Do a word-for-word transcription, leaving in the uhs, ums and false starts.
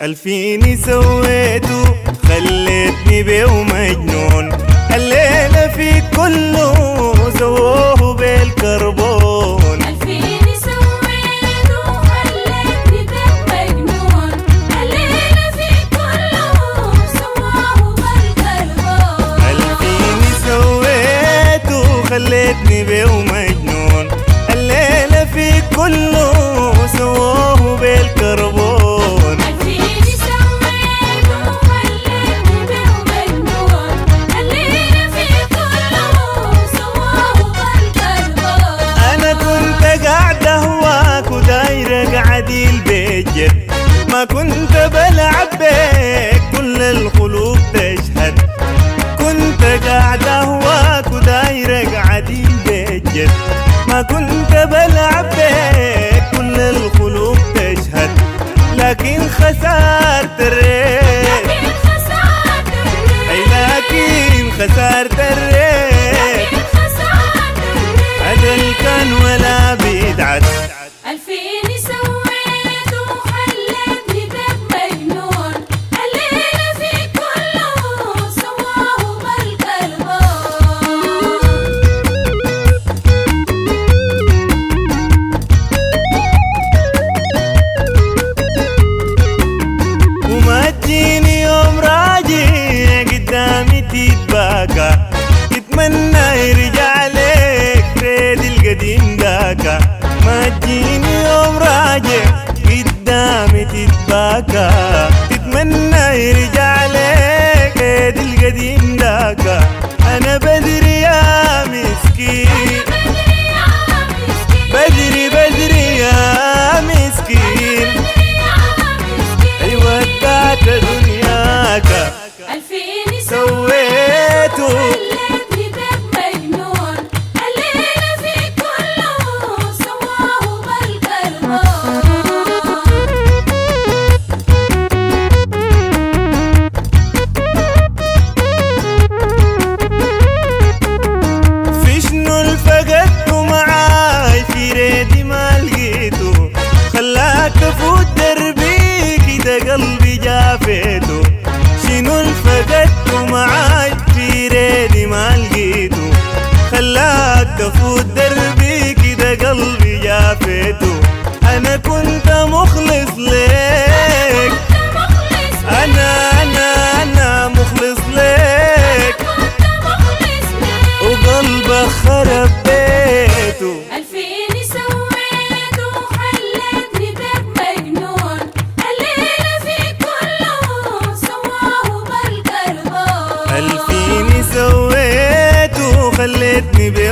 الفيني سويته خليتني بيه مجنون. الليلة في كله سووه بالكربون. الفيني سويته خليتني بيه مجنون. الليلة في كله سووه بالكربون. الفيني سويته خليتني بيه مجنون. الليلة في كله سووه بالكربون. عديل بجد ما كنت بلعب بيك كل القلوب تشهد. كنت قاعد اهواك ودايرك عديل بجد ما كنت بلعب بيك كل القلوب تشهد. لكن خسرت الريت اي لكن خسرت الريت عدل كان ولا بيدعس. الفيني سويته خليتني بيك مجنون. الليلة في كله سواه بالكربون. وما تجيني يوم راجع قدامي تتباكى تتمنى يرجع لك ريد القديم داكا. ما تجيني يوم راجع قدامي تتباكى تتمنى يرجع لك ريد القديم داكا. انا بدري يا مسكين بدري بدري يا مسكين اي ودعت دنياك. الفيني سويته تفوت دربي كده قلبي جافيته. شنو الفقدته معاي في ريدي ما لقيته. خلاك تفوت دربي كده قلبي جافيته. انا كنت مخلص ليك انا انا انا مخلص ليك وقلبك خرب بيته. الفيني سويته خليتني